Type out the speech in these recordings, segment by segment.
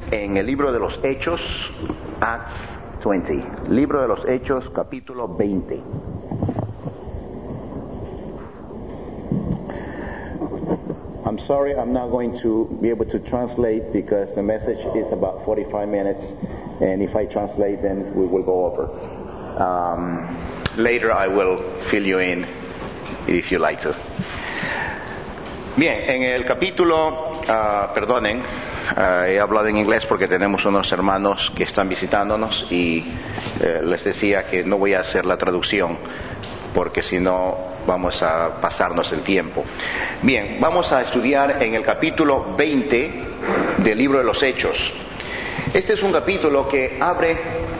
en el libro de los Hechos, Acts 20. Libro de los Hechos, capítulo 20. I'm sorry I'm not going to be able to translate because the message is about 45 minutes, and if I translate then we will go over. Later I will fill you in if you like to. Bien, en el capítulo, he hablado en inglés porque tenemos unos hermanos que están visitándonos y les decía que no voy a hacer la traducción porque si no vamos a pasarnos el tiempo. Bien, vamos a estudiar en el capítulo 20 del libro de los Hechos. Este es un capítulo que abre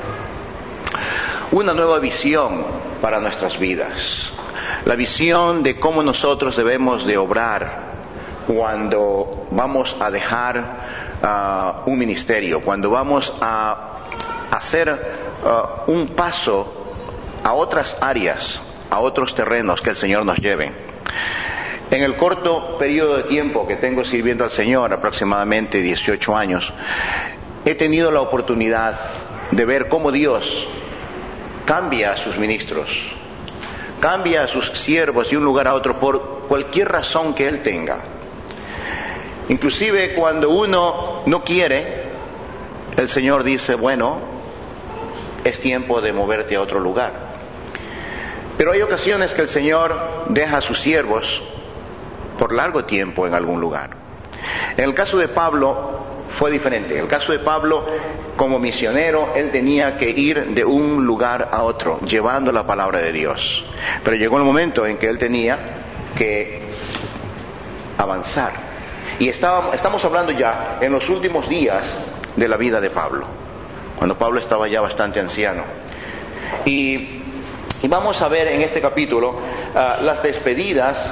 una nueva visión para nuestras vidas. La visión de cómo nosotros debemos de obrar cuando vamos a dejar un ministerio, cuando vamos a hacer un paso a otras áreas, a otros terrenos que el Señor nos lleve. En el corto periodo de tiempo que tengo sirviendo al Señor, aproximadamente 18 años, he tenido la oportunidad de ver cómo Dios cambia a sus ministros, cambia a sus siervos de un lugar a otro por cualquier razón que Él tenga. Inclusive cuando uno no quiere, el Señor dice, bueno, es tiempo de moverte a otro lugar. Pero hay ocasiones que el Señor deja a sus siervos por largo tiempo en algún lugar. En el caso de Pablo fue diferente. En el caso de Pablo, como misionero, él tenía que ir de un lugar a otro, llevando la palabra de Dios. Pero llegó el momento en que él tenía que avanzar. Y estamos hablando ya en los últimos días de la vida de Pablo, cuando Pablo estaba ya bastante anciano. Y vamos a ver en este capítulo las despedidas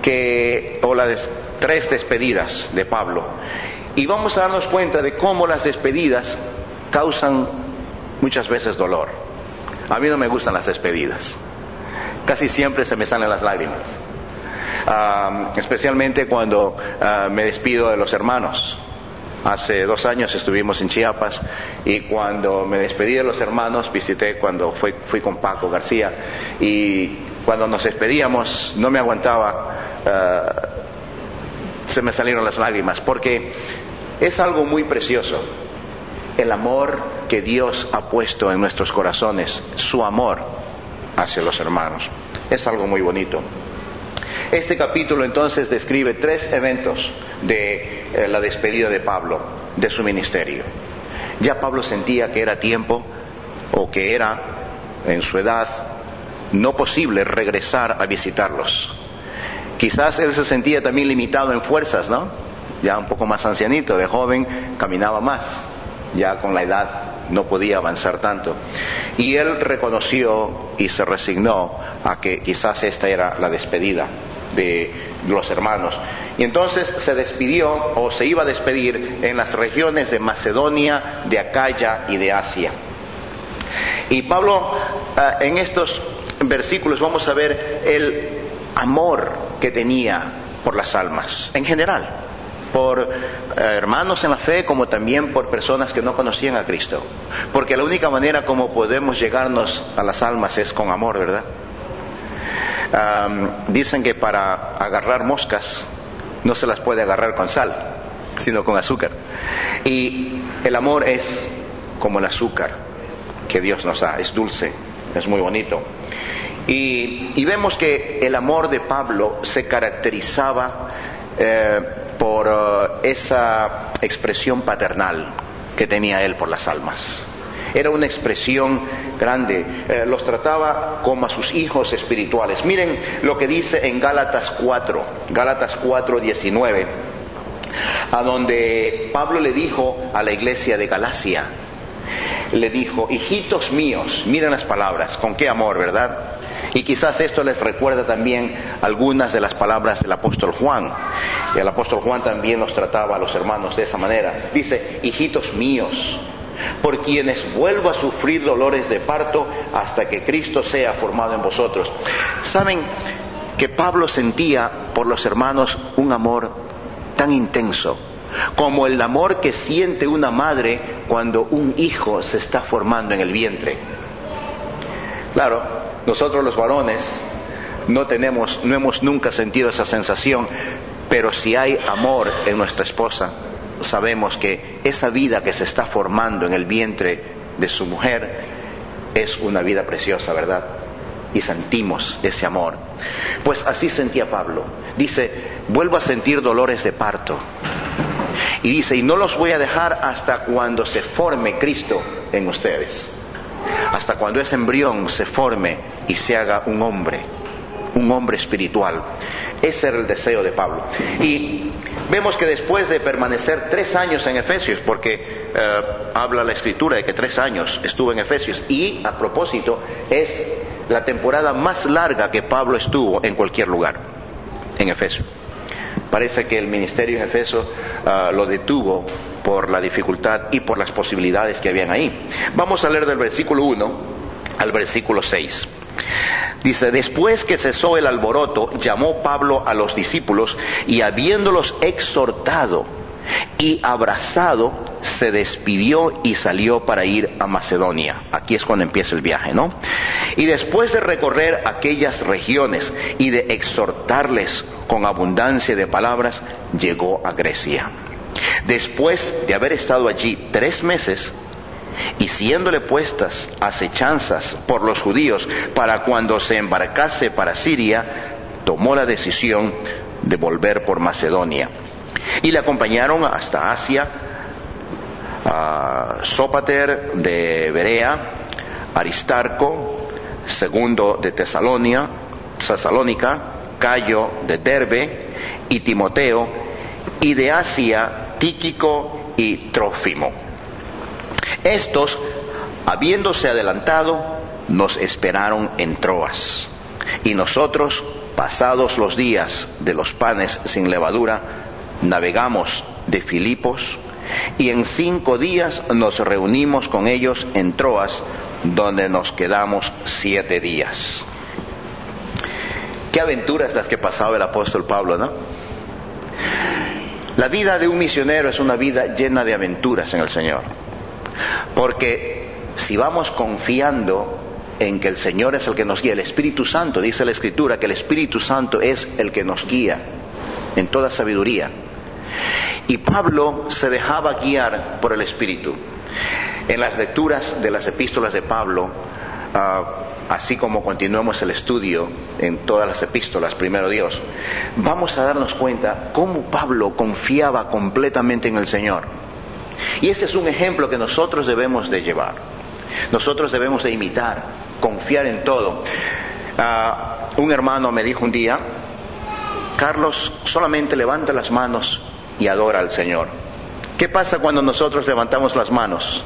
tres despedidas de Pablo. Y vamos a darnos cuenta de cómo las despedidas causan muchas veces dolor. A mí no me gustan las despedidas. Casi siempre se me salen las lágrimas. Especialmente cuando me despido de los hermanos. Hace 2 años estuvimos en Chiapas y cuando me despedí de los hermanos cuando fui con Paco García, y cuando nos despedíamos no me aguantaba, se me salieron las lágrimas porque es algo muy precioso el amor que Dios ha puesto en nuestros corazones, su amor hacia los hermanos. Es algo muy bonito. Este capítulo entonces describe 3 eventos de la despedida de Pablo, de su ministerio. Ya Pablo sentía que era tiempo, o que era en su edad no posible regresar a visitarlos. Quizás él se sentía también limitado en fuerzas, ¿no? Ya un poco más ancianito, de joven caminaba más, ya con la edad no podía avanzar tanto. Y él reconoció y se resignó a que quizás esta era la despedida de los hermanos. Y entonces se despidió, o se iba a despedir, en las regiones de Macedonia, de Acaya y de Asia. Y Pablo, en estos versículos vamos a ver el amor que tenía por las almas, en general, por hermanos en la fe, como también por personas que no conocían a Cristo. Porque la única manera como podemos llegarnos a las almas es con amor, ¿verdad? Dicen que para agarrar moscas no se las puede agarrar con sal, sino con azúcar. Y el amor es como el azúcar que Dios nos da, es dulce, es muy bonito. Y vemos que el amor de Pablo se caracterizaba por esa expresión paternal que tenía él por las almas. Era una expresión grande, los trataba como a sus hijos espirituales. Miren lo que dice en Gálatas 4:19, a donde Pablo le dijo a la iglesia de Galacia, le dijo, hijitos míos, miren las palabras, con qué amor, ¿verdad? Y quizás esto les recuerda también algunas de las palabras del apóstol Juan. Y el apóstol Juan también los trataba a los hermanos de esa manera. Dice, hijitos míos, por quienes vuelvo a sufrir dolores de parto hasta que Cristo sea formado en vosotros. ¿Saben que Pablo sentía por los hermanos un amor tan intenso como el amor que siente una madre cuando un hijo se está formando en el vientre. Claro, nosotros los varones no hemos nunca sentido esa sensación, pero si hay amor en nuestra esposa, sabemos que esa vida que se está formando en el vientre de su mujer es una vida preciosa, ¿verdad? Y sentimos ese amor. Pues así sentía Pablo. Dice, vuelvo a sentir dolores de parto. Y dice, y no los voy a dejar hasta cuando se forme Cristo en ustedes. Hasta cuando ese embrión se forme y se haga un hombre espiritual. Ese era el deseo de Pablo. Y vemos que después de permanecer 3 años en Efesios, porque habla la Escritura de que 3 años estuvo en Efesios, y a propósito es la temporada más larga que Pablo estuvo en cualquier lugar, en Efesios. Parece que el ministerio en Efeso lo detuvo por la dificultad y por las posibilidades que habían ahí. Vamos a leer del versículo 1 al versículo 6. Dice, después que cesó el alboroto, llamó Pablo a los discípulos y habiéndolos exhortado y abrazado, se despidió y salió para ir a Macedonia. Aquí es cuando empieza el viaje, ¿no? Y después de recorrer aquellas regiones y de exhortarles con abundancia de palabras, llegó a Grecia. Después de haber estado allí 3 meses, y siéndole puestas acechanzas por los judíos para cuando se embarcase para Siria, tomó la decisión de volver por Macedonia. Y le acompañaron hasta Asia, a Sópater de Berea, Aristarco, segundo de Tesalónica, Cayo de Derbe y Timoteo, y de Asia Tíquico y Trófimo. Estos, habiéndose adelantado, nos esperaron en Troas. Y nosotros, pasados los días de los panes sin levadura, navegamos de Filipos, y en 5 días nos reunimos con ellos en Troas, donde nos quedamos 7 días. Qué aventuras las que pasaba el apóstol Pablo, ¿no? La vida de un misionero es una vida llena de aventuras en el Señor. Porque si vamos confiando en que el Señor es el que nos guía, el Espíritu Santo, dice la Escritura, que el Espíritu Santo es el que nos guía en toda sabiduría. Y Pablo se dejaba guiar por el Espíritu. En las lecturas de las epístolas de Pablo, así como continuamos el estudio en todas las epístolas, primero Dios, vamos a darnos cuenta cómo Pablo confiaba completamente en el Señor. Y ese es un ejemplo que nosotros debemos de llevar. Nosotros debemos de imitar, confiar en todo. Un hermano me dijo un día, Carlos, solamente levanta las manos y adora al Señor. ¿Qué pasa cuando nosotros levantamos las manos?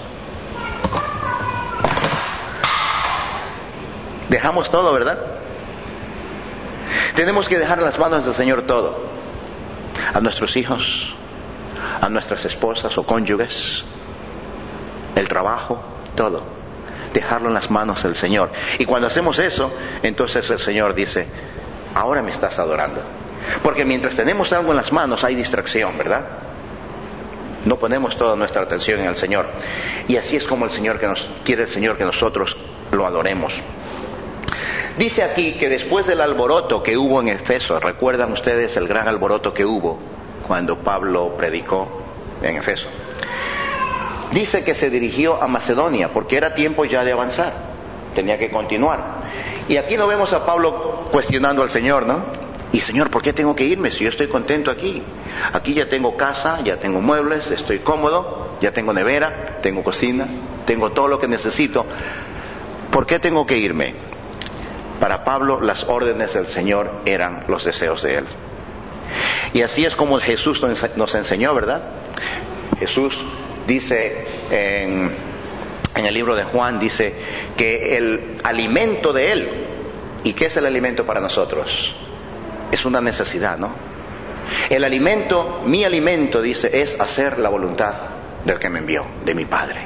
Dejamos todo, ¿verdad? Tenemos que dejar en las manos del Señor todo. A nuestros hijos, a nuestras esposas o cónyuges, el trabajo, todo. Dejarlo en las manos del Señor. Y cuando hacemos eso, entonces el Señor dice, ahora me estás adorando. Porque mientras tenemos algo en las manos hay distracción, ¿verdad? No ponemos toda nuestra atención en el Señor. Y así es como quiere el Señor que nosotros lo adoremos. Dice aquí que después del alboroto que hubo en Efeso, ¿recuerdan ustedes el gran alboroto que hubo cuando Pablo predicó en Efeso? Dice que se dirigió a Macedonia porque era tiempo ya de avanzar, tenía que continuar. Y aquí no vemos a Pablo cuestionando al Señor, ¿no? Y Señor, ¿por qué tengo que irme si yo estoy contento aquí? Aquí ya tengo casa, ya tengo muebles, estoy cómodo, ya tengo nevera, tengo cocina, tengo todo lo que necesito. ¿Por qué tengo que irme? Para Pablo las órdenes del Señor eran los deseos de Él. Y así es como Jesús nos enseñó, ¿verdad? Jesús dice en el libro de Juan, dice que el alimento de Él, ¿y qué es el alimento para nosotros? Es una necesidad, ¿no? El alimento, mi alimento, dice, es hacer la voluntad del que me envió, de mi Padre.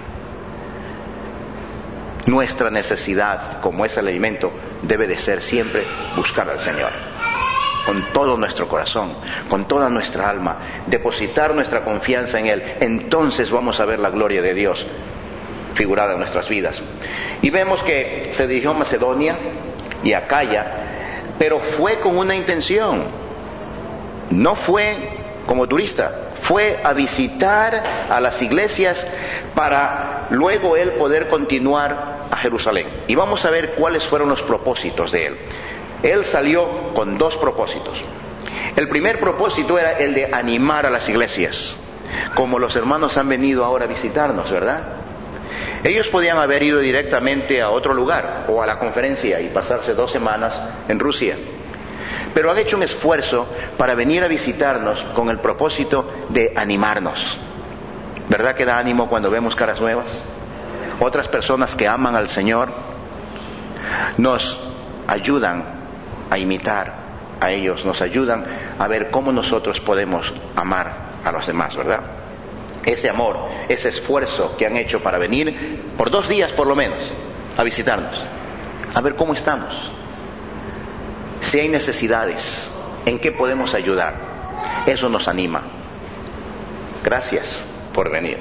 Nuestra necesidad, como es el alimento, debe de ser siempre buscar al Señor. con todo nuestro corazón, con toda nuestra alma, depositar nuestra confianza en Él, entonces vamos a ver la gloria de Dios figurada en nuestras vidas. Y vemos que se dirigió a Macedonia y a Acaya, pero fue con una intención. No fue como turista, fue a visitar a las iglesias para luego él poder continuar a Jerusalén. Y vamos a ver cuáles fueron los propósitos de él. Él salió con dos propósitos. El primer propósito era el de animar a las iglesias, como los hermanos han venido ahora a visitarnos, ¿verdad? Ellos podían haber ido directamente a otro lugar o a la conferencia y pasarse 2 semanas en Rusia, pero han hecho un esfuerzo para venir a visitarnos con el propósito de animarnos. ¿Verdad que da ánimo cuando vemos caras nuevas? Otras personas que aman al Señor nos ayudan a imitar a ellos, nos ayudan a ver cómo nosotros podemos amar a los demás, ¿verdad? Ese amor, ese esfuerzo que han hecho para venir por 2 días por lo menos a visitarnos, a ver cómo estamos, si hay necesidades, en qué podemos ayudar. Eso nos anima. Gracias por venir.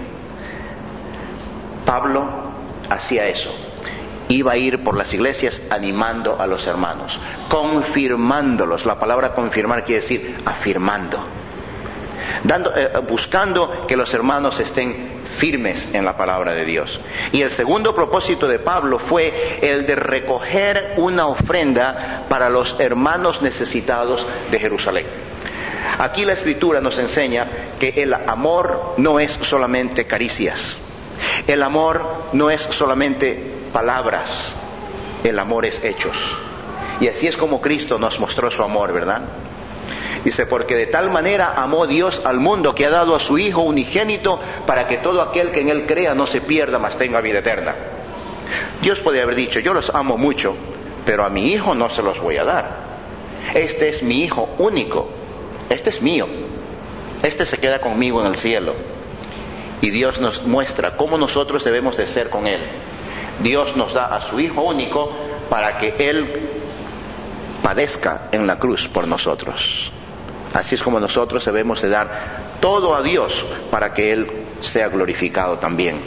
Pablo hacía eso. Iba a ir por las iglesias animando a los hermanos, confirmándolos. La palabra confirmar quiere decir afirmando, buscando que los hermanos estén firmes en la palabra de Dios. Y el segundo propósito de Pablo fue el de recoger una ofrenda para los hermanos necesitados de Jerusalén. Aquí la Escritura nos enseña que el amor no es solamente caricias, el amor no es solamente palabras, el amor es hechos. Y así es como Cristo nos mostró su amor, ¿verdad? Dice, porque de tal manera amó Dios al mundo que ha dado a su Hijo unigénito para que todo aquel que en Él crea no se pierda, mas tenga vida eterna. Dios podría haber dicho, yo los amo mucho, pero a mi Hijo no se los voy a dar. Este es mi Hijo único, este es mío, este se queda conmigo en el cielo. Y Dios nos muestra cómo nosotros debemos de ser con Él. Dios nos da a su Hijo único para que Él padezca en la cruz por nosotros. Así es como nosotros debemos de dar todo a Dios para que Él sea glorificado también.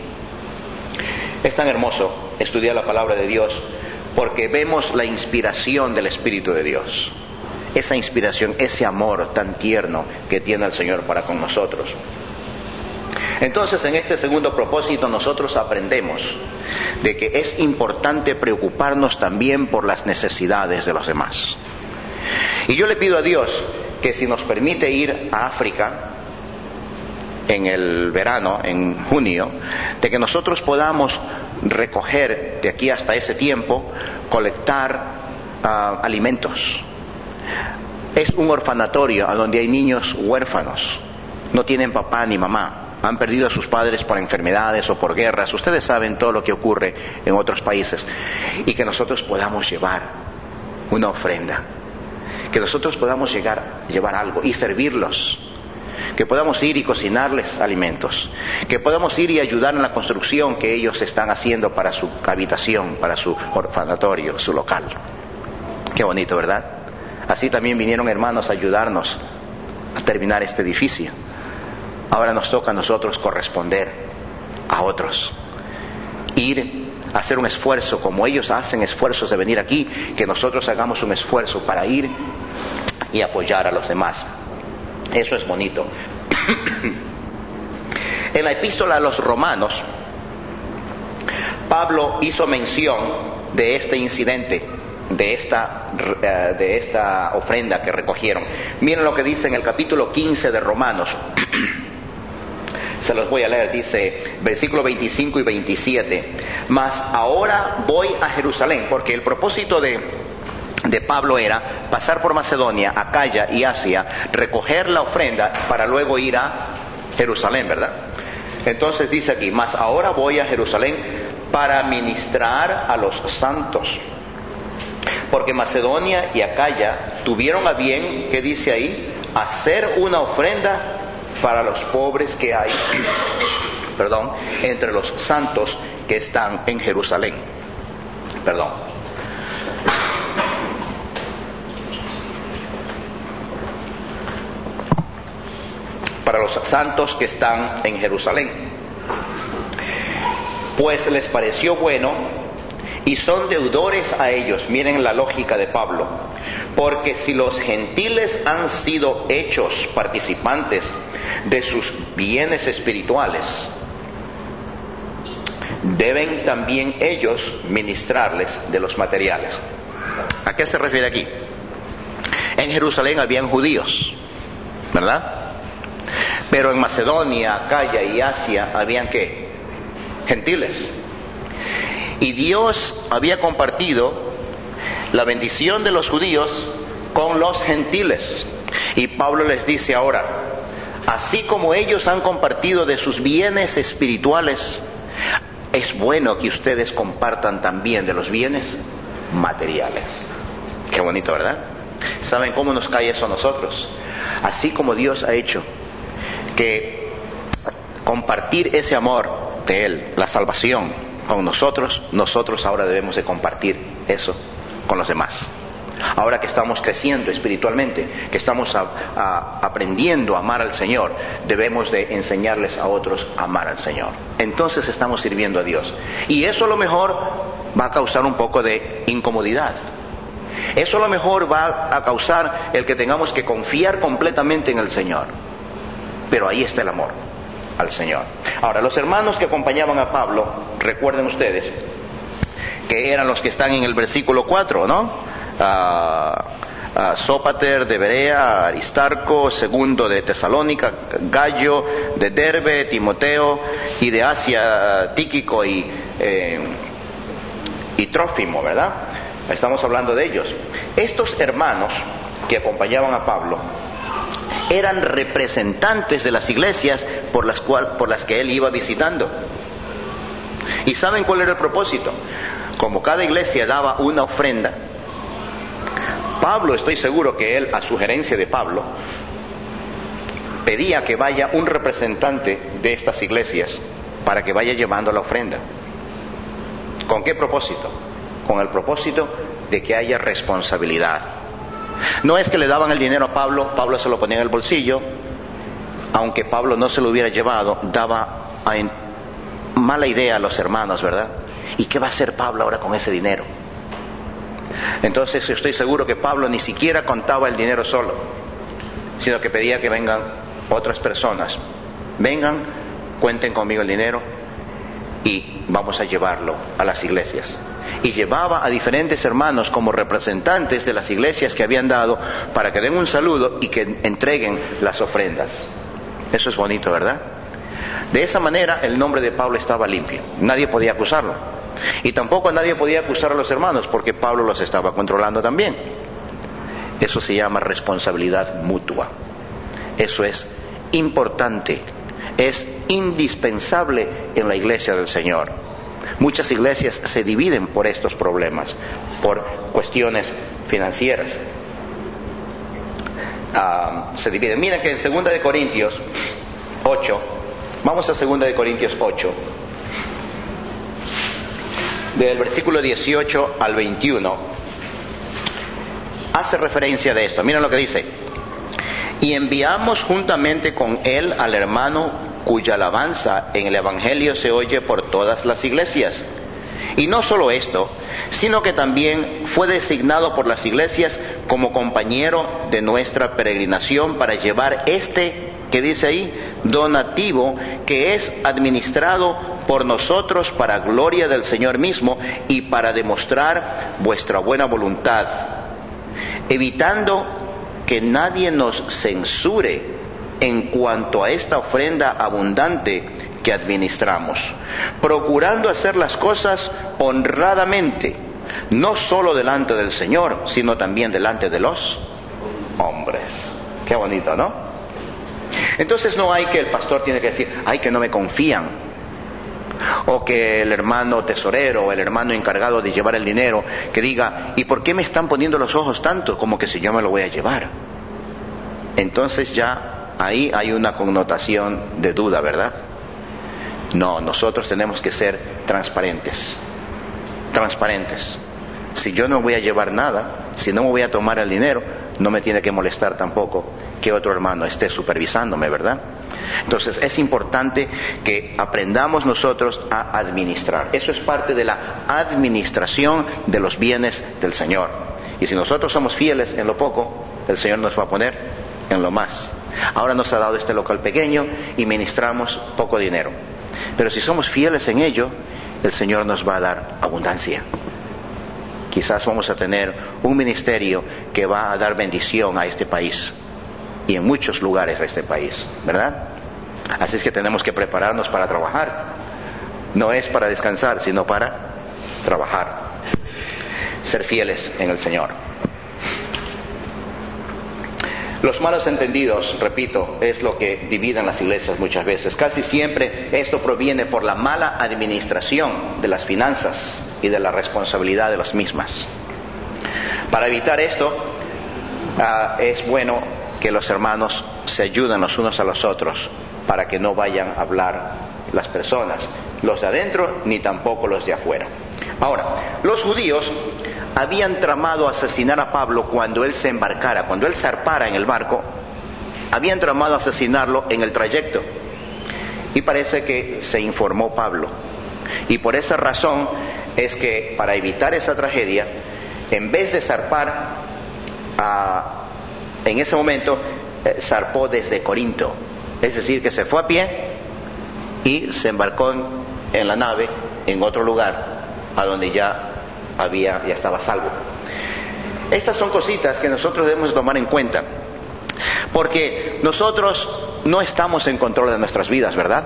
Es tan hermoso estudiar la palabra de Dios porque vemos la inspiración del Espíritu de Dios. Esa inspiración, ese amor tan tierno que tiene el Señor para con nosotros. Entonces, en este segundo propósito nosotros aprendemos de que es importante preocuparnos también por las necesidades de los demás. Y yo le pido a Dios que si nos permite ir a África en el verano, en junio, de que nosotros podamos recoger de aquí hasta ese tiempo, colectar alimentos. Es un orfanatorio a donde hay niños huérfanos, no tienen papá ni mamá. Han perdido a sus padres por enfermedades o por guerras. Ustedes saben todo lo que ocurre en otros países. Y que nosotros podamos llevar una ofrenda. Que nosotros podamos llevar algo y servirlos. Que podamos ir y cocinarles alimentos. Que podamos ir y ayudar en la construcción que ellos están haciendo para su habitación, para su orfanatorio, su local. Qué bonito, ¿verdad? Así también vinieron hermanos a ayudarnos a terminar este edificio. Ahora nos toca a nosotros corresponder a otros. Ir a hacer un esfuerzo, como ellos hacen esfuerzos de venir aquí, que nosotros hagamos un esfuerzo para ir y apoyar a los demás. Eso es bonito. En la epístola a los Romanos, Pablo hizo mención de este incidente, de esta ofrenda que recogieron. Miren lo que dice en el capítulo 15 de Romanos. Se los voy a leer, dice versículo 25 y 27. Mas ahora voy a Jerusalén, porque el propósito de Pablo era pasar por Macedonia, Acaya y Asia, recoger la ofrenda para luego ir a Jerusalén, ¿verdad? Entonces dice aquí, mas ahora voy a Jerusalén para ministrar a los santos, porque Macedonia y Acaya tuvieron a bien, ¿qué dice ahí? Hacer una ofrenda para los pobres que hay, entre los santos que están en Jerusalén. para los santos que están en Jerusalén. Pues les pareció bueno y son deudores a ellos. Miren la lógica de Pablo. Porque si los gentiles han sido hechos participantes de sus bienes espirituales, deben también ellos ministrarles de los materiales. ¿A qué se refiere aquí? En Jerusalén habían judíos, ¿verdad? Pero en Macedonia, Acaya y Asia habían ¿qué? Gentiles. Y Dios había compartido la bendición de los judíos con los gentiles. Y Pablo les dice ahora, así como ellos han compartido de sus bienes espirituales, es bueno que ustedes compartan también de los bienes materiales. Qué bonito, ¿verdad? ¿Saben cómo nos cae eso a nosotros? Así como Dios ha hecho que compartir ese amor de Él, la salvación, con nosotros, nosotros ahora debemos de compartir eso con los demás. Ahora que estamos creciendo espiritualmente, que estamos aprendiendo a amar al Señor, debemos de enseñarles a otros a amar al Señor. Entonces estamos sirviendo a Dios. Y eso a lo mejor va a causar un poco de incomodidad. Eso a lo mejor va a causar el que tengamos que confiar completamente en el Señor. Pero ahí está el amor al Señor. Ahora, los hermanos que acompañaban a Pablo, recuerden ustedes, que eran los que están en el versículo 4, ¿no? Sópater de Berea, Aristarco, segundo de Tesalónica, Gallo de Derbe, Timoteo, y de Asia, Tíquico y Trófimo, ¿verdad? Estamos hablando de ellos. Estos hermanos que acompañaban a Pablo eran representantes de las iglesias por las que él iba visitando. ¿Y saben cuál era el propósito? Como cada iglesia daba una ofrenda, Pablo, estoy seguro que él, a sugerencia de Pablo, pedía que vaya un representante de estas iglesias para que vaya llevando la ofrenda. ¿Con qué propósito? Con el propósito de que haya responsabilidad. No es que le daban el dinero a Pablo, Pablo se lo ponía en el bolsillo, aunque Pablo no se lo hubiera llevado, daba mala idea a los hermanos, ¿verdad? ¿Y qué va a hacer Pablo ahora con ese dinero? Entonces estoy seguro que Pablo ni siquiera contaba el dinero solo, sino que pedía que vengan otras personas. Vengan, cuenten conmigo el dinero y vamos a llevarlo a las iglesias. Y llevaba a diferentes hermanos como representantes de las iglesias que habían dado para que den un saludo y que entreguen las ofrendas. Eso es bonito, ¿verdad? De esa manera el nombre de Pablo estaba limpio. Nadie podía acusarlo. Y tampoco nadie podía acusar a los hermanos porque Pablo los estaba controlando también. Eso se llama responsabilidad mutua. Eso es importante, es indispensable en la iglesia del Señor. Muchas iglesias se dividen por estos problemas, por cuestiones financieras. Se dividen. Miren que en 2 de Corintios 8, vamos a 2 de Corintios 8, del versículo 18 al 21, hace referencia de esto. Miren lo que dice: y enviamos juntamente con él al hermano cuya alabanza en el Evangelio se oye por todas las iglesias. Y no solo esto, sino que también fue designado por las iglesias como compañero de nuestra peregrinación para llevar que dice ahí, donativo, que es administrado por nosotros para gloria del Señor mismo y para demostrar vuestra buena voluntad, evitando que nadie nos censure en cuanto a esta ofrenda abundante que administramos, procurando hacer las cosas honradamente, no solo delante del Señor, sino también delante de los hombres. Qué bonito, ¿no? Entonces no hay que el pastor tiene que decir, ay, que no me confían, o que el hermano tesorero o el hermano encargado de llevar el dinero que diga, ¿y por qué me están poniendo los ojos tanto como que si yo me lo voy a llevar? Entonces ya ahí hay una connotación de duda, ¿verdad? No, nosotros tenemos que ser transparentes. Transparentes. Si yo no voy a llevar nada, si no me voy a tomar el dinero, no me tiene que molestar tampoco que otro hermano esté supervisándome, ¿verdad? Entonces es importante que aprendamos nosotros a administrar. Eso es parte de la administración de los bienes del Señor. Y si nosotros somos fieles en lo poco, el Señor nos va a poner en lo más. Ahora nos ha dado este local pequeño y ministramos poco dinero. Pero si somos fieles en ello, el Señor nos va a dar abundancia. Quizás vamos a tener un ministerio que va a dar bendición a este país y en muchos lugares de este país, ¿verdad? Así es que tenemos que prepararnos para trabajar. No es para descansar, sino para trabajar. Ser fieles en el Señor. Los malos entendidos, repito, es lo que dividen las iglesias muchas veces. Casi siempre esto proviene por la mala administración de las finanzas y de la responsabilidad de las mismas. Para evitar esto, es bueno que los hermanos se ayuden los unos a los otros para que no vayan a hablar las personas, los de adentro ni tampoco los de afuera. Ahora, los judíos habían tramado asesinar a Pablo cuando él se embarcara, cuando él zarpara en el barco, habían tramado asesinarlo en el trayecto. Y parece que se informó Pablo. Y por esa razón es que, para evitar esa tragedia, en vez de zarpar en ese momento, zarpó desde Corinto. Es decir, que se fue a pie y se embarcó en la nave en otro lugar, a donde ya estaba salvo. Estas son cositas que nosotros debemos tomar en cuenta, porque nosotros no estamos en control de nuestras vidas, ¿verdad?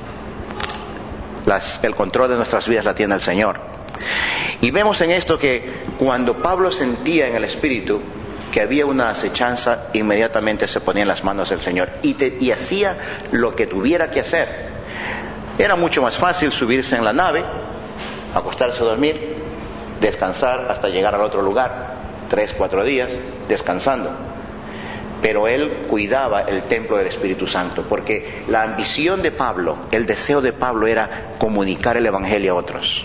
El control de nuestras vidas la tiene el Señor. Y vemos en esto que cuando Pablo sentía en el Espíritu que había una acechanza, inmediatamente se ponía en las manos del Señor y hacía lo que tuviera que hacer. Era mucho más fácil subirse en la nave, acostarse a dormir, descansar hasta llegar al otro lugar, 3-4 días descansando. Pero él cuidaba el templo del Espíritu Santo, porque la ambición de Pablo, el deseo de Pablo era comunicar el Evangelio a otros.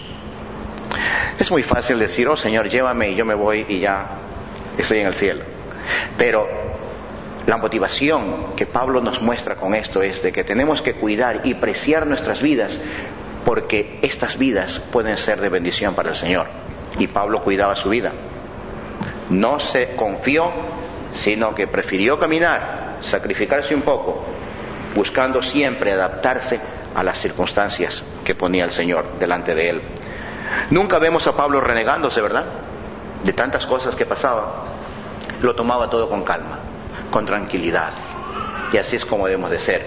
Es muy fácil decir, oh Señor, llévame y yo me voy y ya estoy en el cielo. Pero la motivación que Pablo nos muestra con esto es de que tenemos que cuidar y preciar nuestras vidas, porque estas vidas pueden ser de bendición para el Señor. Y Pablo cuidaba su vida. No se confió, sino que prefirió caminar, sacrificarse un poco, buscando siempre adaptarse a las circunstancias que ponía el Señor delante de él. Nunca vemos a Pablo renegándose, ¿verdad? De tantas cosas que pasaban. Lo tomaba todo con calma, con tranquilidad. Y así es como debemos de ser.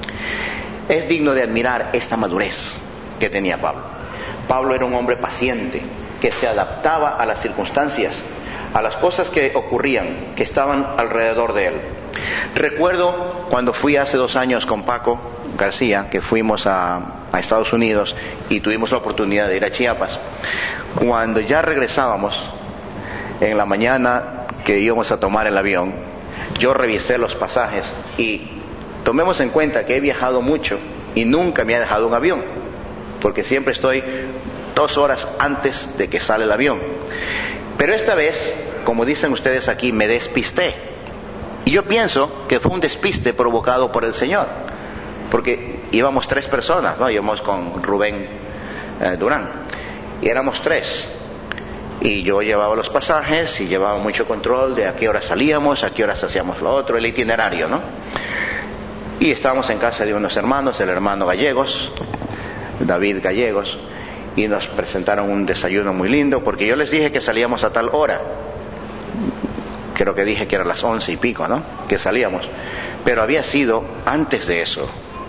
Es digno de admirar esta madurez que tenía Pablo. Pablo era un hombre paciente, que se adaptaba a las circunstancias, a las cosas que ocurrían, que estaban alrededor de él. Recuerdo cuando fui hace 2 años con Paco García, que fuimos a Estados Unidos y tuvimos la oportunidad de ir a Chiapas. Cuando ya regresábamos, en la mañana que íbamos a tomar el avión, yo revisé los pasajes y tomemos en cuenta que he viajado mucho y nunca me ha dejado un avión, porque siempre estoy 2 horas antes de que sale el avión. Pero esta vez, como dicen ustedes aquí, me despisté. Y yo pienso que fue un despiste provocado por el Señor, porque íbamos 3 personas, ¿no? Íbamos con Rubén Durán, y éramos 3. Y yo llevaba los pasajes y llevaba mucho control de a qué hora salíamos, a qué horas hacíamos lo otro, el itinerario, ¿no? Y estábamos en casa de unos hermanos, el hermano Gallegos, David Gallegos, y nos presentaron un desayuno muy lindo, porque yo les dije que salíamos a tal hora. Creo que dije que era las 11 y pico, ¿no? Que salíamos. Pero había sido antes de eso.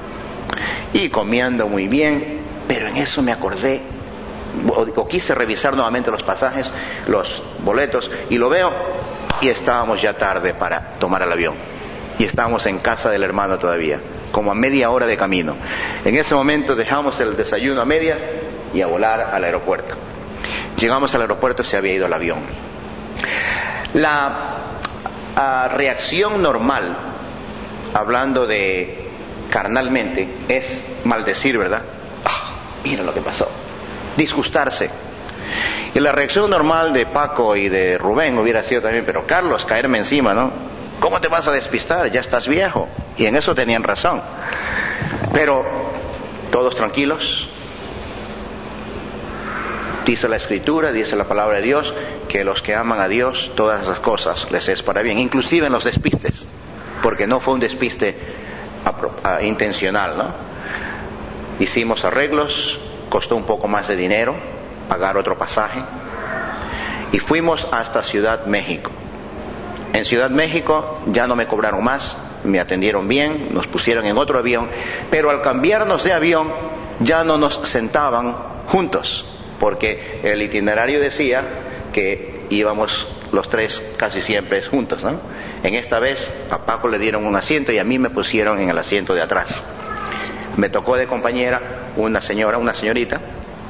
Y comiendo muy bien, pero en eso me acordé, o quise revisar nuevamente los pasajes, los boletos, y lo veo, y estábamos ya tarde para tomar el avión. Y estábamos en casa del hermano todavía, como a media hora de camino. En ese momento dejamos el desayuno a medias y a volar al aeropuerto. Llegamos al aeropuerto y se había ido el avión. La reacción normal, hablando de carnalmente, es maldecir, ¿verdad? Mira lo que pasó. Disgustarse. Y la reacción normal de Paco y de Rubén hubiera sido también, pero Carlos, caerme encima, ¿no? ¿Cómo te vas a despistar? Ya estás viejo. Y en eso tenían razón. Pero todos tranquilos. Dice la Escritura, dice la palabra de Dios, que los que aman a Dios, todas las cosas les es para bien, inclusive en los despistes, porque no fue un despiste intencional, ¿no? Hicimos arreglos, costó un poco más de dinero pagar otro pasaje, y fuimos hasta Ciudad México. En Ciudad México ya no me cobraron más, me atendieron bien, nos pusieron en otro avión, pero al cambiarnos de avión ya no nos sentaban juntos, porque el itinerario decía que íbamos los tres casi siempre juntos, ¿no? En esta vez a Paco le dieron un asiento y a mí me pusieron en el asiento de atrás. Me tocó de compañera una señorita,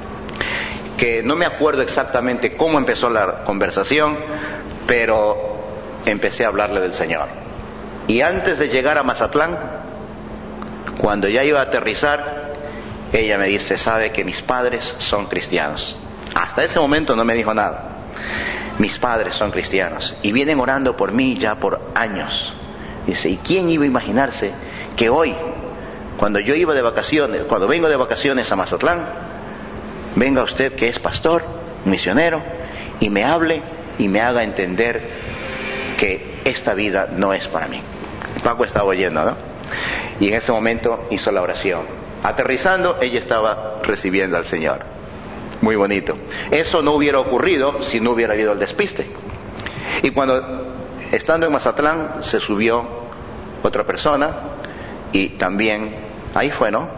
que no me acuerdo exactamente cómo empezó la conversación, pero empecé a hablarle del Señor. Y antes de llegar a Mazatlán, cuando ya iba a aterrizar, ella me dice, sabe que mis padres son cristianos. Hasta ese momento no me dijo nada. Mis padres son cristianos y vienen orando por mí ya por años. Dice, ¿y quién iba a imaginarse que hoy, cuando vengo de vacaciones a Mazatlán, venga usted que es pastor, misionero, y me hable y me haga entender que esta vida no es para mí? Paco estaba oyendo, ¿no? Y en ese momento hizo la oración. Aterrizando, ella estaba recibiendo al Señor. Muy bonito. Eso no hubiera ocurrido si no hubiera habido el despiste. Y cuando, estando en Mazatlán, se subió otra persona y también, ahí fue, ¿no?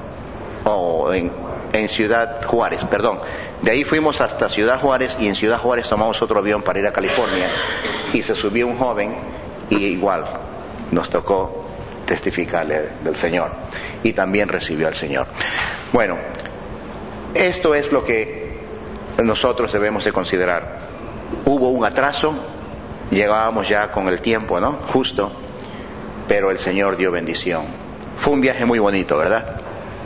En Ciudad Juárez, perdón. De ahí fuimos hasta Ciudad Juárez y en Ciudad Juárez tomamos otro avión para ir a California y se subió un joven y igual nos tocó testificarle del Señor y también recibió al Señor. Bueno, esto es lo que nosotros debemos de considerar. Hubo un atraso, llegábamos ya con el tiempo, ¿no? Justo, pero el Señor dio bendición. Fue un viaje muy bonito, ¿verdad?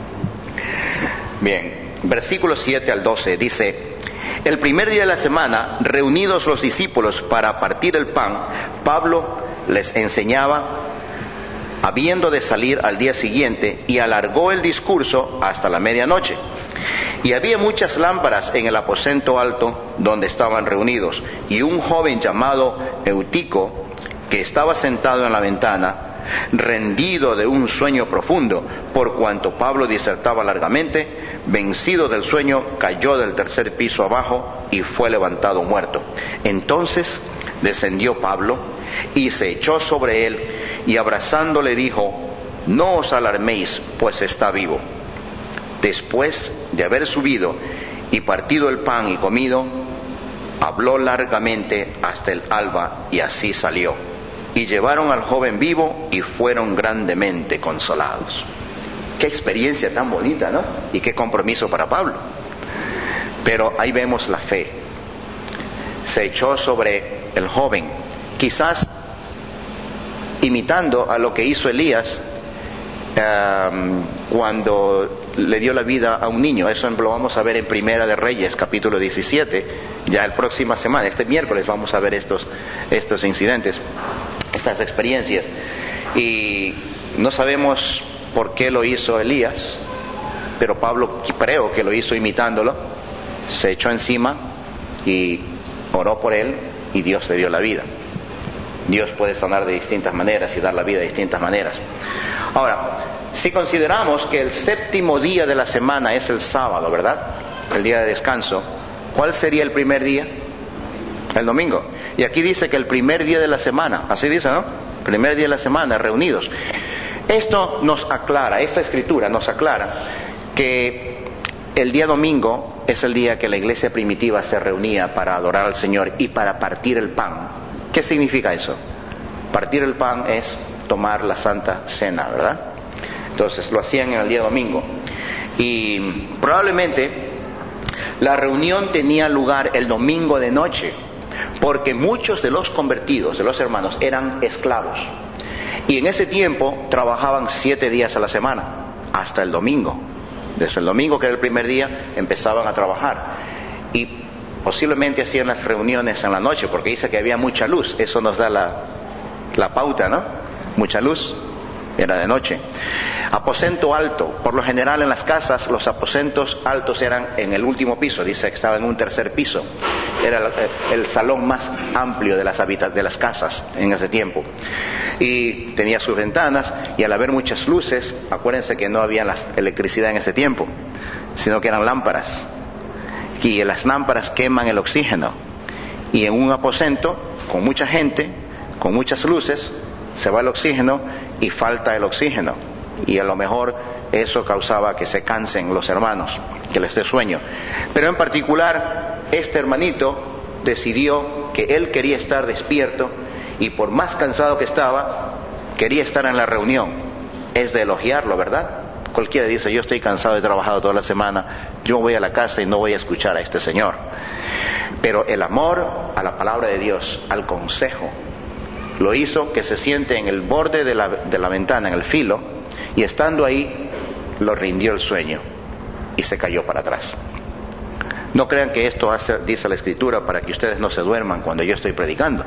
Bien, versículos 7 al 12 dice: el primer día de la semana, reunidos los discípulos para partir el pan, Pablo les enseñaba, habiendo de salir al día siguiente, y alargó el discurso hasta la medianoche. Y había muchas lámparas en el aposento alto donde estaban reunidos, y un joven llamado Eutico, que estaba sentado en la ventana, rendido de un sueño profundo, por cuanto Pablo disertaba largamente, vencido del sueño, cayó del tercer piso abajo y fue levantado muerto. Entonces descendió Pablo y se echó sobre él, y abrazándole dijo: no os alarméis, pues está vivo. Después de haber subido y partido el pan y comido, habló largamente hasta el alba, y así salió. Y llevaron al joven vivo y fueron grandemente consolados. Qué experiencia tan bonita, ¿no? Y qué compromiso para Pablo. Pero ahí vemos la fe. Se echó sobre el joven, quizás imitando a lo que hizo Elías cuando le dio la vida a un niño. Eso lo vamos a ver en Primera de Reyes, capítulo 17, ya la próxima semana. Este miércoles vamos a ver estos incidentes, estas experiencias. Y no sabemos por qué lo hizo Elías, pero Pablo creo que lo hizo imitándolo. Se echó encima y oró por él, y Dios le dio la vida. Dios puede sanar de distintas maneras y dar la vida de distintas maneras. Ahora, si consideramos que el séptimo día de la semana es el sábado, ¿verdad? El día de descanso. ¿Cuál sería el primer día? El domingo. Y aquí dice que el primer día de la semana, así dice, ¿no? Primer día de la semana, reunidos. Esto nos aclara, esta escritura nos aclara que el día domingo es el día que la iglesia primitiva se reunía para adorar al Señor y para partir el pan. ¿Qué significa eso? Partir el pan es tomar la Santa Cena, ¿verdad? Entonces lo hacían en el día domingo. Y probablemente la reunión tenía lugar el domingo de noche, porque muchos de los convertidos, de los hermanos, eran esclavos. Y en ese tiempo trabajaban 7 días a la semana, hasta el domingo. Desde el domingo, que era el primer día, empezaban a trabajar. Y posiblemente hacían las reuniones en la noche, porque dice que había mucha luz. Eso nos da la pauta, ¿no? Mucha luz, era de noche. Aposento alto. Por lo general en las casas los aposentos altos eran en el último piso, dice que estaba en un tercer piso. Era el salón más amplio de las casas en ese tiempo. Y tenía sus ventanas, y al haber muchas luces, acuérdense que no había la electricidad en ese tiempo, sino que eran lámparas. Y las lámparas queman el oxígeno. Y en un aposento, con mucha gente, con muchas luces, se va el oxígeno y falta el oxígeno, y a lo mejor eso causaba que se cansen los hermanos, que les dé sueño. Pero en particular este hermanito decidió que él quería estar despierto, y por más cansado que estaba, quería estar en la reunión. Es de elogiarlo, ¿verdad? Cualquiera dice: yo estoy cansado, he trabajado toda la semana, yo voy a la casa y no voy a escuchar a este señor. Pero el amor a la palabra de Dios, al consejo, lo hizo que se siente en el borde de la ventana, en el filo, y estando ahí lo rindió el sueño y se cayó para atrás. No crean que esto dice la Escritura para que ustedes no se duerman cuando yo estoy predicando.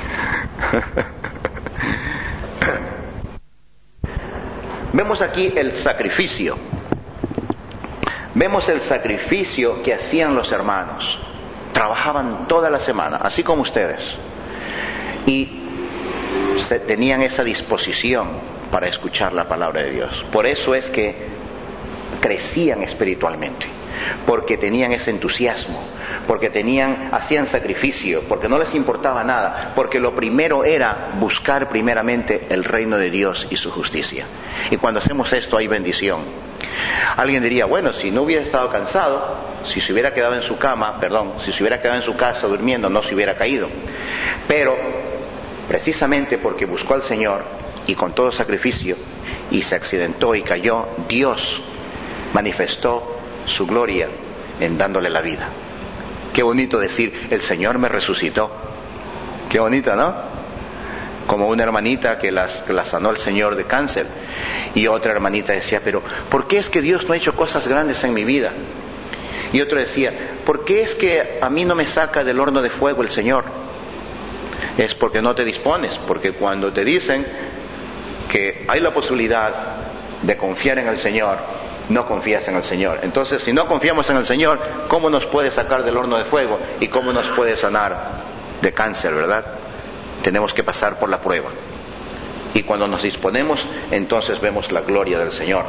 Vemos aquí el sacrificio. Vemos el sacrificio que hacían los hermanos. Trabajaban toda la semana, así como ustedes. Y tenían esa disposición para escuchar la palabra de Dios. Por eso es que crecían espiritualmente, porque tenían ese entusiasmo, porque hacían sacrificio, porque no les importaba nada, porque lo primero era buscar primeramente el reino de Dios y su justicia. Y cuando hacemos esto hay bendición. Alguien diría: bueno, si no hubiera estado cansado, si se hubiera quedado en su casa durmiendo, no se hubiera caído. Pero precisamente porque buscó al Señor y con todo sacrificio, y se accidentó y cayó, Dios manifestó su gloria en dándole la vida. Qué bonito decir: el Señor me resucitó. Qué bonito, ¿no? Como una hermanita que la sanó el Señor de cáncer, y otra hermanita decía: pero ¿por qué es que Dios no ha hecho cosas grandes en mi vida? Y otro decía: ¿por qué es que a mí no me saca del horno de fuego el Señor? Es porque no te dispones, porque cuando te dicen que hay la posibilidad de confiar en el Señor, no confías en el Señor. Entonces, si no confiamos en el Señor, ¿cómo nos puede sacar del horno de fuego? ¿Y cómo nos puede sanar de cáncer, verdad? Tenemos que pasar por la prueba. Y cuando nos disponemos, entonces vemos la gloria del Señor.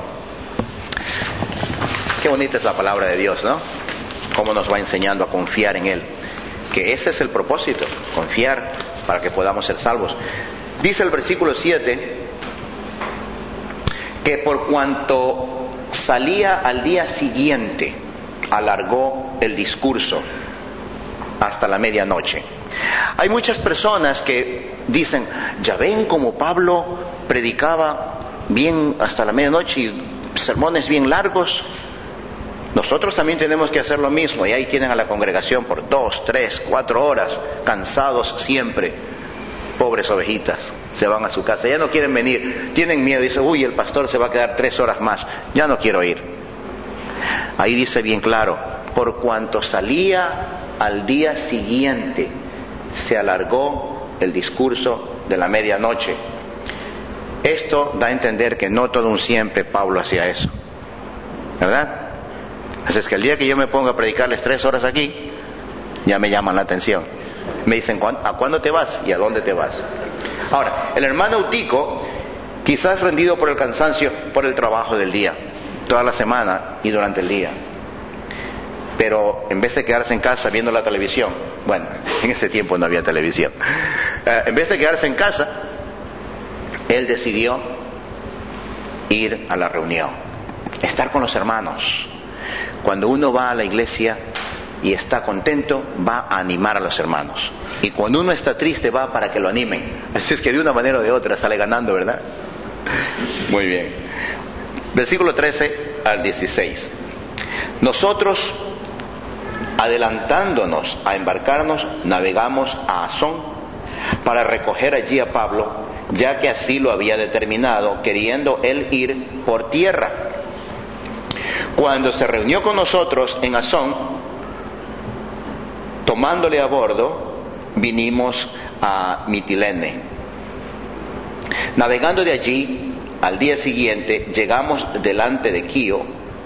Qué bonita es la palabra de Dios, ¿no? Cómo nos va enseñando a confiar en Él. Que ese es el propósito, confiar para que podamos ser salvos. Dice el versículo 7 que por cuanto salía al día siguiente, alargó el discurso hasta la medianoche. Hay muchas personas que dicen: ya ven como Pablo predicaba bien hasta la medianoche y sermones bien largos. Nosotros también tenemos que hacer lo mismo. Y ahí tienen a la congregación por 2, 3, 4 horas, cansados siempre. Pobres ovejitas, se van a su casa, ya no quieren venir, tienen miedo, dicen: uy, el pastor se va a quedar 3 horas más, ya no quiero ir. Ahí dice bien claro: por cuanto salía al día siguiente, se alargó el discurso de la medianoche. Esto da a entender que no todo un siempre Pablo hacía eso, ¿verdad? Así es que el día que yo me ponga a predicarles 3 horas aquí, ya me llaman la atención. Me dicen: ¿a cuándo te vas? ¿Y a dónde te vas? Ahora, el hermano Eutico, quizás rendido por el cansancio, por el trabajo del día, toda la semana y durante el día. Pero en vez de quedarse en casa viendo la televisión, bueno, en ese tiempo no había televisión, en vez de quedarse en casa, él decidió ir a la reunión, estar con los hermanos. Cuando uno va a la iglesia y está contento, va a animar a los hermanos. Y cuando uno está triste, va para que lo animen. Así es que de una manera o de otra sale ganando, ¿verdad? Muy bien. Versículo 13 al 16. Nosotros, adelantándonos a embarcarnos, navegamos a Asón para recoger allí a Pablo, ya que así lo había determinado, queriendo él ir por tierra. Cuando se reunió con nosotros en Asón, tomándole a bordo, vinimos a Mitilene. Navegando de allí, al día siguiente llegamos delante de Quío,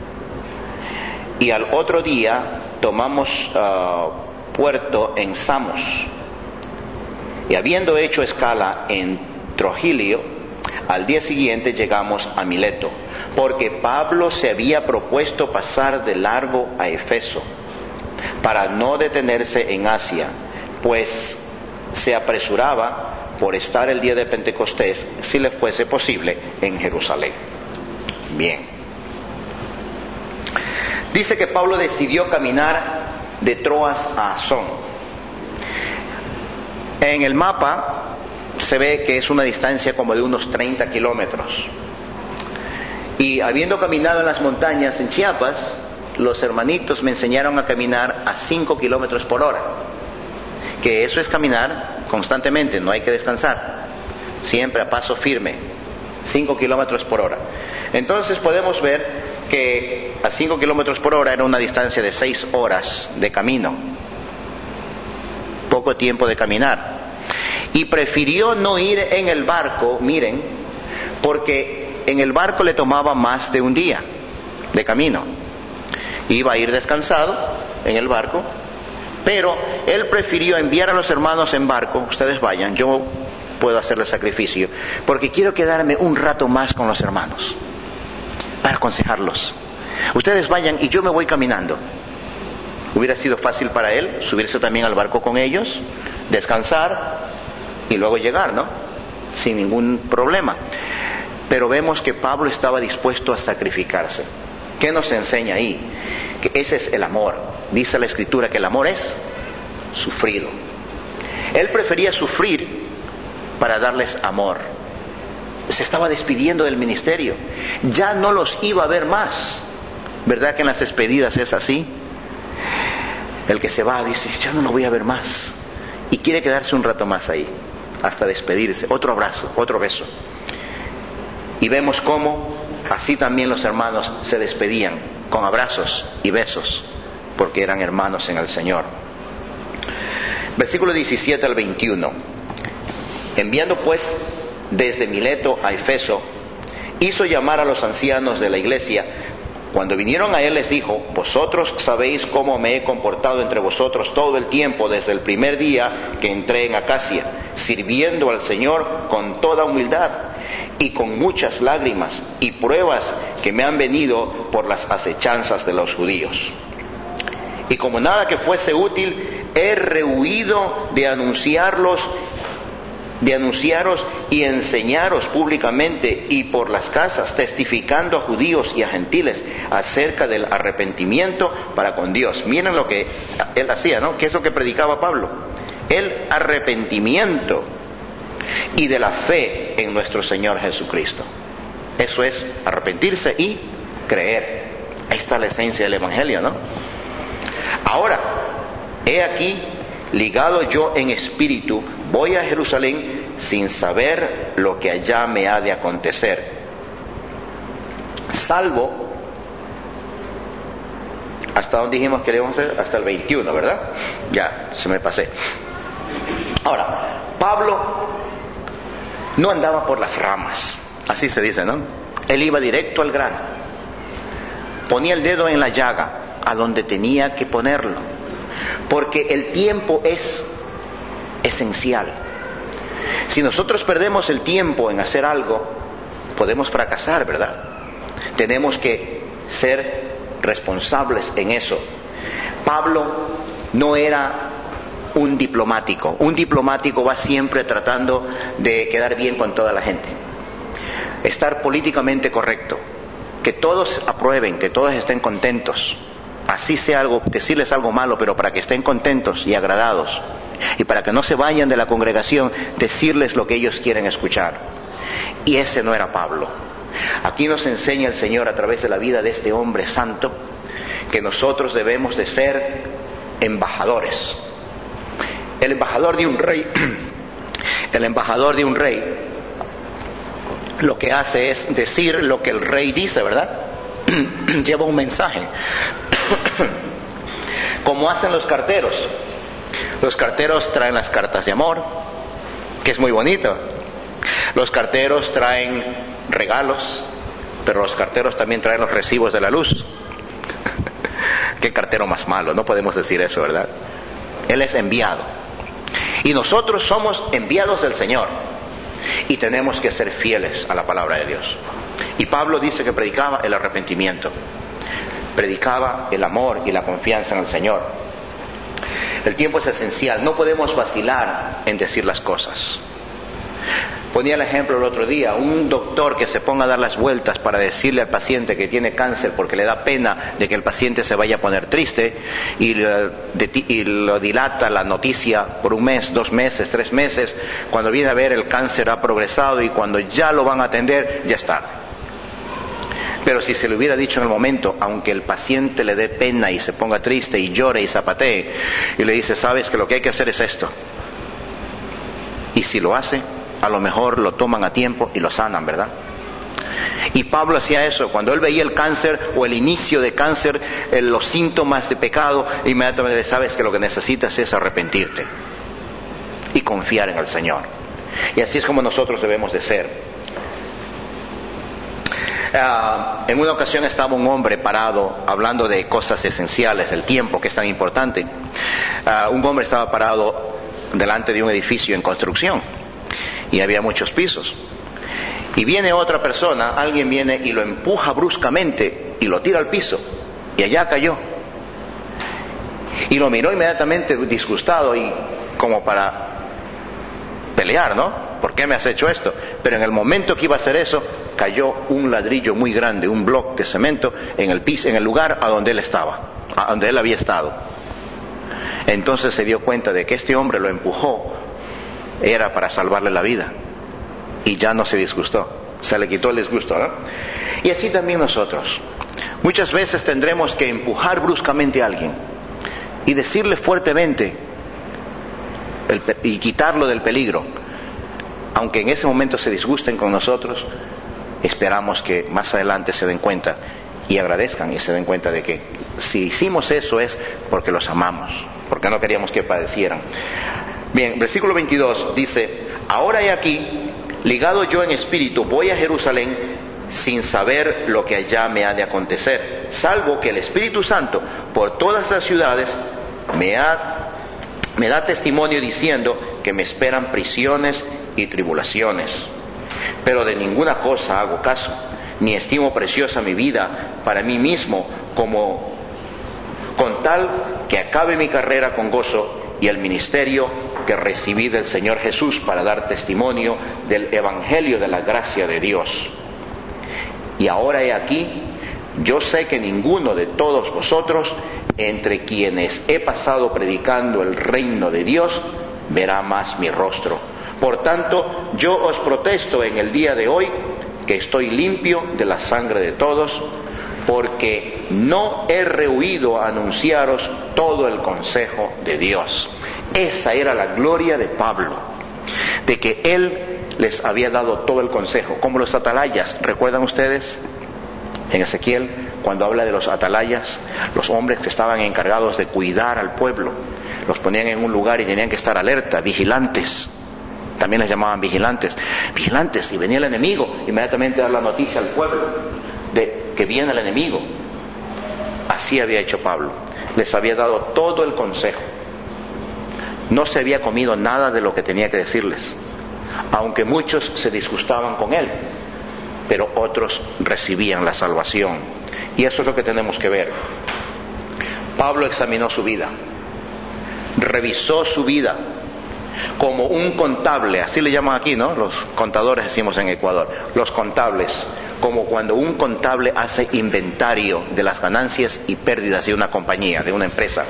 y al otro día tomamos puerto en Samos, y habiendo hecho escala en Trogilio, al día siguiente llegamos a Mileto, porque Pablo se había propuesto pasar de largo a Efeso, para no detenerse en Asia, pues se apresuraba por estar el día de Pentecostés, si le fuese posible, en Jerusalén. Bien. Dice que Pablo decidió caminar de Troas a Asón. En el mapa se ve que es una distancia como de unos 30 kilómetros. Y habiendo caminado en las montañas en Chiapas, los hermanitos me enseñaron a caminar a 5 kilómetros por hora. Que eso es caminar constantemente, no hay que descansar. Siempre a paso firme, 5 kilómetros por hora. Entonces podemos ver que a 5 kilómetros por hora era una distancia de 6 horas de camino. Poco tiempo de caminar. Y prefirió no ir en el barco, miren, porque en el barco le tomaba más de un día de camino. Iba a ir descansado en el barco, pero él prefirió enviar a los hermanos en barco. Ustedes vayan, yo puedo hacer el sacrificio, porque quiero quedarme un rato más con los hermanos para aconsejarlos. Ustedes vayan y yo me voy caminando. Hubiera sido fácil para él subirse también al barco con ellos, descansar y luego llegar, ¿no? Sin ningún problema. Pero vemos que Pablo estaba dispuesto a sacrificarse. ¿Qué nos enseña ahí? Que ese es el amor. Dice la Escritura que el amor es sufrido. Él prefería sufrir para darles amor. Se estaba despidiendo del ministerio. Ya no los iba a ver más. ¿Verdad que en las despedidas es así? El que se va dice, ya no lo voy a ver más. Y quiere quedarse un rato más ahí, hasta despedirse. Otro abrazo, otro beso. Y vemos cómo así también los hermanos se despedían, con abrazos y besos, porque eran hermanos en el Señor. Versículo 17 al 21. Enviando pues desde Mileto a Efeso, hizo llamar a los ancianos de la iglesia. Cuando vinieron a él les dijo, vosotros sabéis cómo me he comportado entre vosotros todo el tiempo desde el primer día que entré en Acacia, sirviendo al Señor con toda humildad y con muchas lágrimas y pruebas que me han venido por las acechanzas de los judíos. Y como nada que fuese útil, he rehuido de anunciaros y enseñaros públicamente y por las casas, testificando a judíos y a gentiles acerca del arrepentimiento para con Dios. Miren lo que él hacía, ¿no? ¿Qué es lo que predicaba Pablo? El arrepentimiento y de la fe en nuestro Señor Jesucristo. Eso es arrepentirse y creer. Ahí está la esencia del Evangelio, ¿no? Ahora, he aquí, ligado yo en espíritu, voy a Jerusalén sin saber lo que allá me ha de acontecer, salvo, ¿hasta dónde dijimos que debemos hacer? Hasta el 21, ¿verdad? Ya, se me pasé. Ahora, Pablo no andaba por las ramas, así se dice, ¿no? Él iba directo al grano, ponía el dedo en la llaga, a donde tenía que ponerlo, porque el tiempo es esencial. Si nosotros perdemos el tiempo en hacer algo, podemos fracasar, ¿verdad? Tenemos que ser responsables en eso. Pablo no era un diplomático. Un diplomático va siempre tratando de quedar bien con toda la gente. Estar políticamente correcto. Que todos aprueben, que todos estén contentos. Así sea algo, decirles algo malo, pero para que estén contentos y agradados. Y para que no se vayan de la congregación, decirles lo que ellos quieren escuchar. Y ese no era Pablo. Aquí nos enseña el Señor a través de la vida de este hombre santo, que nosotros debemos de ser embajadores. El embajador de un rey, lo que hace es decir lo que el rey dice, ¿verdad? Lleva un mensaje. Como hacen los carteros. Los carteros traen las cartas de amor, que es muy bonito. Los carteros traen regalos, pero los carteros también traen los recibos de la luz. Qué cartero más malo, no podemos decir eso, ¿verdad? Él es enviado. Y nosotros somos enviados del Señor. Y tenemos que ser fieles a la palabra de Dios. Y Pablo dice que predicaba el arrepentimiento. Predicaba el amor y la confianza en el Señor. El tiempo es esencial. No podemos vacilar en decir las cosas. Ponía el ejemplo el otro día, un doctor que se ponga a dar las vueltas para decirle al paciente que tiene cáncer porque le da pena de que el paciente se vaya a poner triste y lo dilata la noticia por 1 mes, 2 meses, 3 meses, cuando viene a ver el cáncer ha progresado y cuando ya lo van a atender ya es tarde. Pero si se le hubiera dicho en el momento, aunque el paciente le dé pena y se ponga triste y llore y zapatee, y le dice, sabes que lo que hay que hacer es esto, y si lo hace, a lo mejor lo toman a tiempo y lo sanan, ¿verdad? Y Pablo hacía eso. Cuando él veía el cáncer o el inicio de cáncer, los síntomas de pecado, inmediatamente sabes que lo que necesitas es arrepentirte y confiar en el Señor. Y así es como nosotros debemos de ser. En una ocasión estaba un hombre parado hablando de cosas esenciales, el tiempo que es tan importante. Un hombre estaba parado delante de un edificio en construcción. Y había muchos pisos. Y viene otra persona, alguien viene y lo empuja bruscamente y lo tira al piso. Y allá cayó. Y lo miró inmediatamente disgustado y como para pelear, ¿no? ¿Por qué me has hecho esto? Pero en el momento que iba a hacer eso, cayó un ladrillo muy grande, un bloque de cemento en el piso, en el lugar a donde él estaba, a donde él había estado. Entonces se dio cuenta de que este hombre lo empujó era para salvarle la vida y ya no se disgustó, se le quitó el disgusto, ¿no? Y así también nosotros muchas veces tendremos que empujar bruscamente a alguien y decirle fuertemente y quitarlo del peligro, aunque en ese momento se disgusten con nosotros. Esperamos que más adelante se den cuenta y agradezcan y se den cuenta de que si hicimos eso es porque los amamos, porque no queríamos que padecieran. Bien, versículo 22 dice, ahora he aquí, ligado yo en espíritu, voy a Jerusalén sin saber lo que allá me ha de acontecer, salvo que el Espíritu Santo por todas las ciudades me da testimonio diciendo que me esperan prisiones y tribulaciones. Pero de ninguna cosa hago caso, ni estimo preciosa mi vida para mí mismo, como con tal que acabe mi carrera con gozo y el ministerio que recibí del Señor Jesús para dar testimonio del Evangelio de la gracia de Dios. Y ahora he aquí, yo sé que ninguno de todos vosotros, entre quienes he pasado predicando el reino de Dios, verá más mi rostro. Por tanto, yo os protesto en el día de hoy que estoy limpio de la sangre de todos, porque no he rehuido a anunciaros todo el consejo de Dios. Esa era la gloria de Pablo, de que él les había dado todo el consejo, como los atalayas. ¿Recuerdan ustedes en Ezequiel cuando habla de los atalayas? Los hombres que estaban encargados de cuidar al pueblo, los ponían en un lugar y tenían que estar alerta, vigilantes. También les llamaban vigilantes, y venía el enemigo, inmediatamente dar la noticia al pueblo de que viene el enemigo. Así había hecho Pablo, les había dado todo el consejo. No se había comido nada de lo que tenía que decirles, aunque muchos se disgustaban con él, pero otros recibían la salvación. Y eso es lo que tenemos que ver. Pablo examinó su vida, revisó su vida como un contable, así le llaman aquí, ¿no? Los contadores decimos en Ecuador, los contables, como cuando un contable hace inventario de las ganancias y pérdidas de una compañía, de una empresa.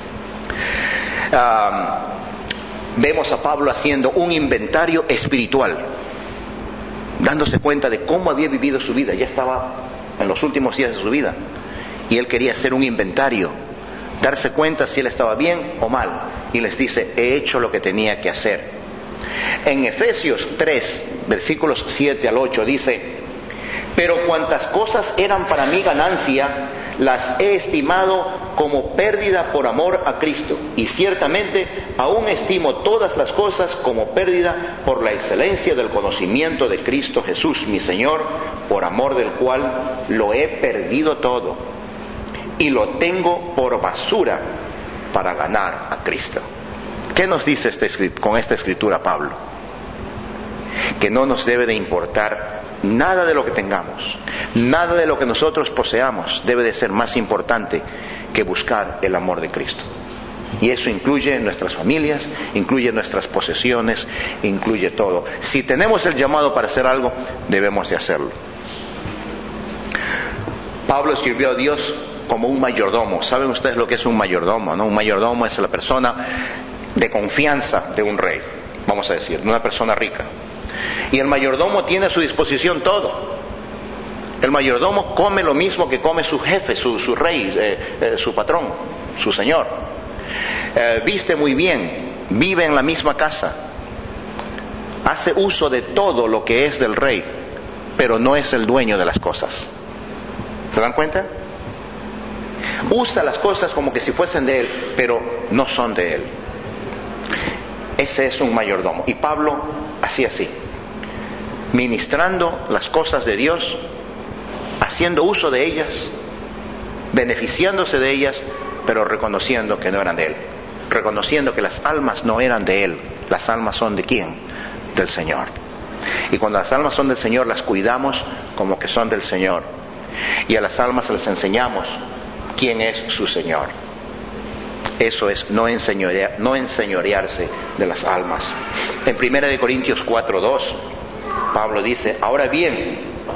Vemos a Pablo haciendo un inventario espiritual, dándose cuenta de cómo había vivido su vida. Ya estaba en los últimos días de su vida y él quería hacer un inventario, darse cuenta si él estaba bien o mal, y les dice, he hecho lo que tenía que hacer. En Efesios 3, versículos 7 al 8 dice, pero cuantas cosas eran para mí ganancia, las he estimado como pérdida por amor a Cristo, y ciertamente aún estimo todas las cosas como pérdida por la excelencia del conocimiento de Cristo Jesús, mi Señor, por amor del cual lo he perdido todo y lo tengo por basura para ganar a Cristo. ¿Qué nos dice con esta escritura Pablo? Que no nos debe de importar nada de lo que tengamos, nada de lo que nosotros poseamos debe de ser más importante que buscar el amor de Cristo. Y eso incluye nuestras familias, incluye nuestras posesiones, incluye todo. Si tenemos el llamado para hacer algo, debemos de hacerlo. Pablo escribió a Dios como un mayordomo. ¿Saben ustedes lo que es un mayordomo, no? Un mayordomo es la persona de confianza de un rey, vamos a decir, de una persona rica. Y el mayordomo tiene a su disposición todo. El mayordomo come lo mismo que come su jefe, su rey, su patrón, su señor. Viste muy bien, vive en la misma casa, hace uso de todo lo que es del rey, pero no es el dueño de las cosas. ¿Se dan cuenta? Usa las cosas como que si fuesen de él, pero no son de él. Ese es un mayordomo. Y Pablo hacía así, ministrando las cosas de Dios, haciendo uso de ellas, beneficiándose de ellas, pero reconociendo que no eran de él, reconociendo que las almas no eran de él. Las almas son ¿de quién? Del Señor. Y cuando las almas son del Señor, las cuidamos como que son del Señor, y a las almas les enseñamos quién es su Señor. Eso es no enseñorearse de las almas. En 1 Corintios 4:2, Pablo dice: ahora bien,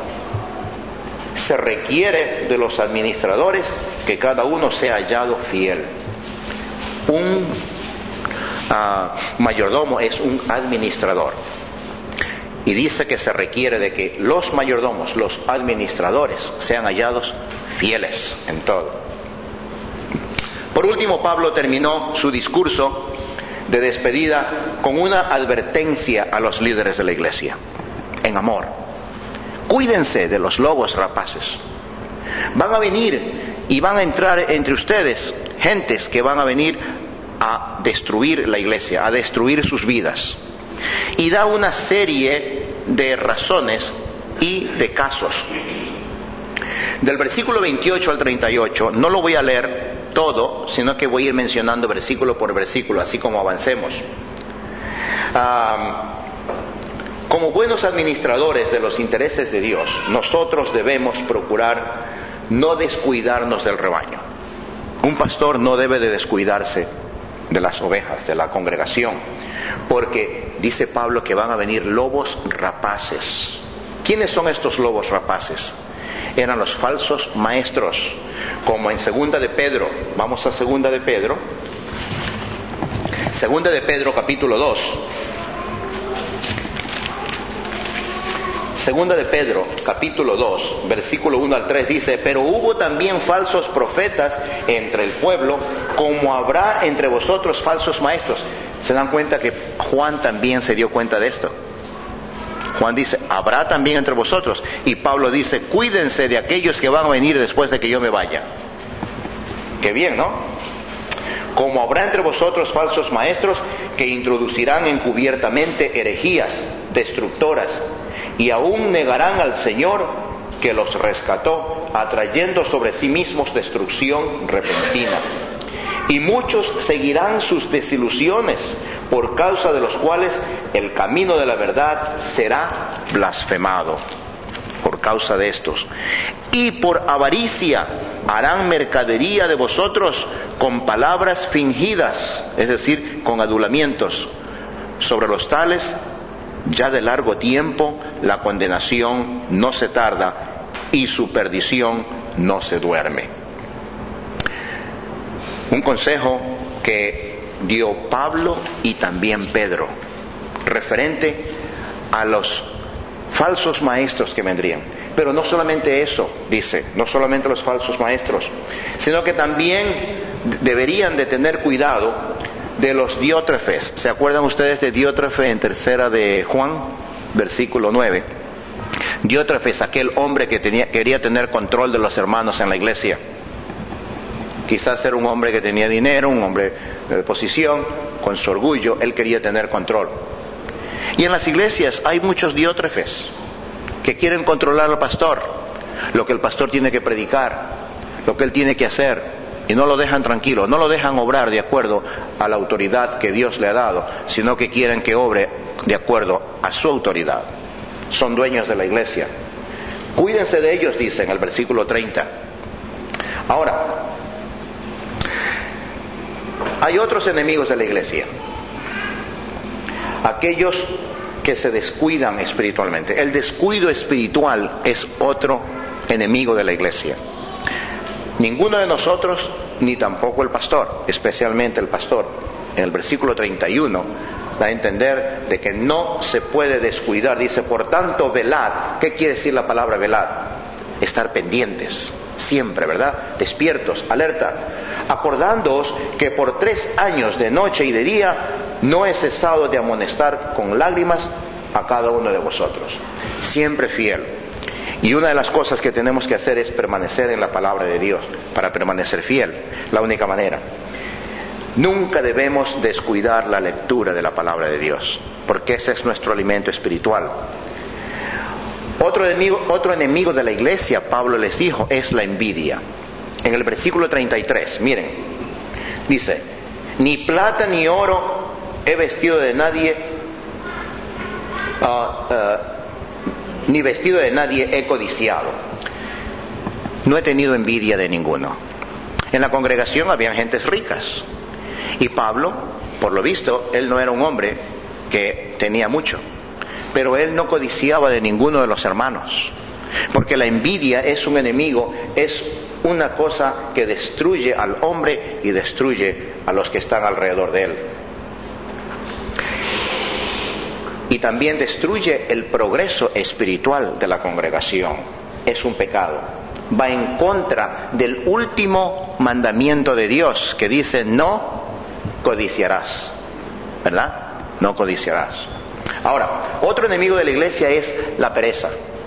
se requiere de los administradores que cada uno sea hallado fiel. Un mayordomo es un administrador. Y dice que se requiere de que los mayordomos, los administradores, sean hallados fieles en todo. Por último, Pablo terminó su discurso de despedida con una advertencia a los líderes de la iglesia, en amor. Cuídense de los lobos rapaces. Van a venir y van a entrar entre ustedes gentes que van a venir a destruir la iglesia, a destruir sus vidas. Y da una serie de razones y de casos. Del versículo 28 al 38, no lo voy a leer todo, sino que voy a ir mencionando versículo por versículo, así como avancemos. Como buenos administradores de los intereses de Dios, nosotros debemos procurar no descuidarnos del rebaño. Un pastor no debe de descuidarse de las ovejas, de la congregación, porque dice Pablo que van a venir lobos rapaces. ¿Quiénes son estos lobos rapaces? Eran los falsos maestros, como en Segunda de Pedro. Vamos a Segunda de Pedro. Segunda de Pedro, capítulo 2. Segunda de Pedro, capítulo 2, versículo 1 al 3 dice: pero hubo también falsos profetas entre el pueblo, como habrá entre vosotros falsos maestros. ¿Se dan cuenta que Juan también se dio cuenta de esto? Juan dice: habrá también entre vosotros. Y Pablo dice: cuídense de aquellos que van a venir después de que yo me vaya. Qué bien, ¿no? Como habrá entre vosotros falsos maestros que introducirán encubiertamente herejías destructoras, y aún negarán al Señor que los rescató, atrayendo sobre sí mismos destrucción repentina. Y muchos seguirán sus desilusiones, por causa de los cuales el camino de la verdad será blasfemado. Por causa de estos. Y por avaricia harán mercadería de vosotros con palabras fingidas, es decir, con adulamientos. Sobre los tales, ya de largo tiempo, la condenación no se tarda y su perdición no se duerme. Un consejo que dio Pablo y también Pedro, referente a los falsos maestros que vendrían. Pero no solamente eso, dice, no solamente los falsos maestros, sino que también deberían de tener cuidado de los diótrefes. ¿Se acuerdan ustedes de Diótrefe en tercera de Juan, versículo 9? Diótrefes, aquel hombre que quería tener control de los hermanos en la iglesia. Quizás era un hombre que tenía dinero, un hombre de posición, con su orgullo, él quería tener control. Y en las iglesias hay muchos diótrefes que quieren controlar al pastor, lo que el pastor tiene que predicar, lo que él tiene que hacer, y no lo dejan tranquilo, no lo dejan obrar de acuerdo a la autoridad que Dios le ha dado, sino que quieren que obre de acuerdo a su autoridad. Son dueños de la iglesia. Cuídense de ellos, dice en el versículo 30. Ahora, hay otros enemigos de la iglesia. Aquellos que se descuidan espiritualmente. El descuido espiritual es otro enemigo de la iglesia. Ninguno de nosotros, ni tampoco el pastor, especialmente el pastor, en el versículo 31, da a entender de que no se puede descuidar. Dice, por tanto, velad. ¿Qué quiere decir la palabra velad? Estar pendientes, siempre, ¿verdad? Despiertos, alerta. Acordándoos que por 3 años de noche y de día no he cesado de amonestar con lágrimas a cada uno de vosotros. Siempre fiel. Y una de las cosas que tenemos que hacer es permanecer en la palabra de Dios, para permanecer fiel, la única manera. Nunca debemos descuidar la lectura de la palabra de Dios, porque ese es nuestro alimento espiritual. Otro enemigo de la iglesia, Pablo les dijo, es la envidia. En el versículo 33, miren, dice, ni plata ni oro he vestido de nadie, ni vestido de nadie he codiciado. No he tenido envidia de ninguno. En la congregación había gentes ricas. Y Pablo, por lo visto, él no era un hombre que tenía mucho. Pero él no codiciaba de ninguno de los hermanos. Porque la envidia es un enemigo, es una cosa que destruye al hombre y destruye a los que están alrededor de él. Y también destruye el progreso espiritual de la congregación. Es un pecado. Va en contra del último mandamiento de Dios, que dice, no codiciarás. ¿Verdad? No codiciarás. Ahora, otro enemigo de la iglesia es la pereza.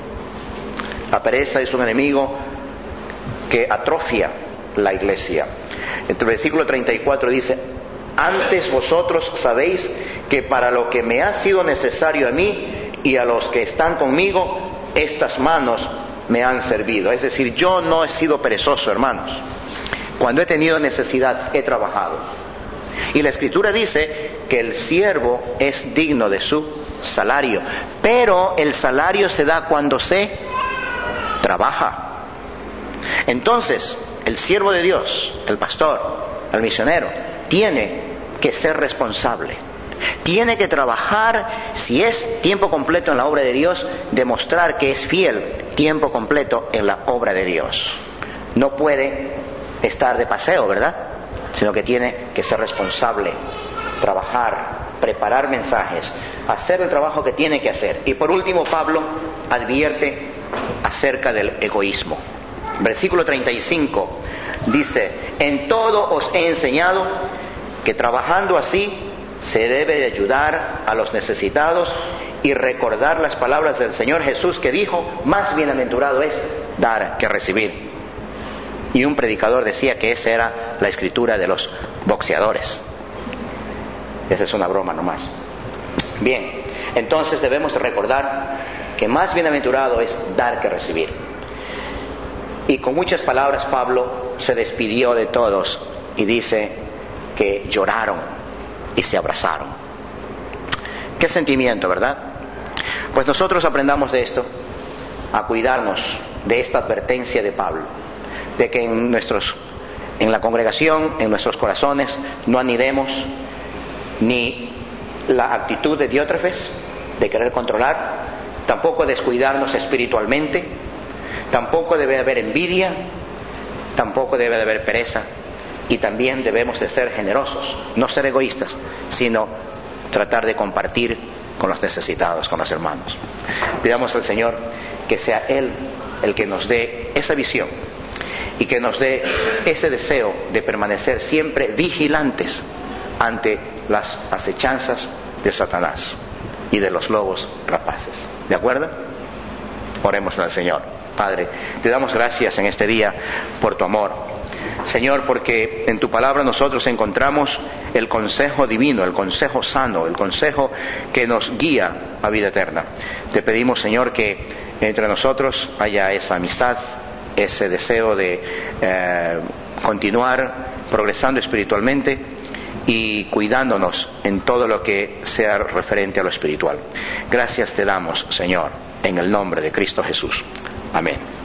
La pereza es un enemigo que atrofia la iglesia. En el versículo 34 dice, antes vosotros sabéis que para lo que me ha sido necesario a mí y a los que están conmigo, estas manos me han servido. Es decir, yo no he sido perezoso, hermanos. Cuando he tenido necesidad, he trabajado. Y la Escritura dice que el siervo es digno de su salario. Pero el salario se da cuando se trabaja. Entonces, el siervo de Dios, el pastor, el misionero, tiene que ser responsable. Tiene que trabajar, si es tiempo completo en la obra de Dios, demostrar que es fiel tiempo completo en la obra de Dios. No puede estar de paseo, ¿verdad? Sino que tiene que ser responsable, trabajar, preparar mensajes, hacer el trabajo que tiene que hacer. Y por último, Pablo advierte acerca del egoísmo. Versículo 35 dice, en todo os he enseñado que trabajando así se debe de ayudar a los necesitados y recordar las palabras del Señor Jesús, que dijo, más bienaventurado es dar que recibir. Y un predicador decía que esa era la escritura de los boxeadores. Esa es una broma nomás. Bien, entonces debemos recordar que más bienaventurado es dar que recibir. Y con muchas palabras Pablo se despidió de todos y dice que lloraron y se abrazaron. Qué sentimiento, ¿verdad? Pues nosotros aprendamos de esto, a cuidarnos de esta advertencia de Pablo, de que en la congregación, en nuestros corazones, no anidemos ni la actitud de Diótrefes, de querer controlar, tampoco descuidarnos espiritualmente, tampoco debe haber envidia, tampoco debe de haber pereza, y también debemos de ser generosos, no ser egoístas, sino tratar de compartir con los necesitados, con los hermanos. Pidamos al Señor que sea Él el que nos dé esa visión y que nos dé ese deseo de permanecer siempre vigilantes ante las acechanzas de Satanás y de los lobos rapaces. ¿De acuerdo? Oremos al Señor. Padre, te damos gracias en este día por tu amor. Señor, porque en tu palabra nosotros encontramos el consejo divino, el consejo sano, el consejo que nos guía a vida eterna. Te pedimos, Señor, que entre nosotros haya esa amistad, ese deseo de continuar progresando espiritualmente y cuidándonos en todo lo que sea referente a lo espiritual. Gracias te damos, Señor, en el nombre de Cristo Jesús. Amén.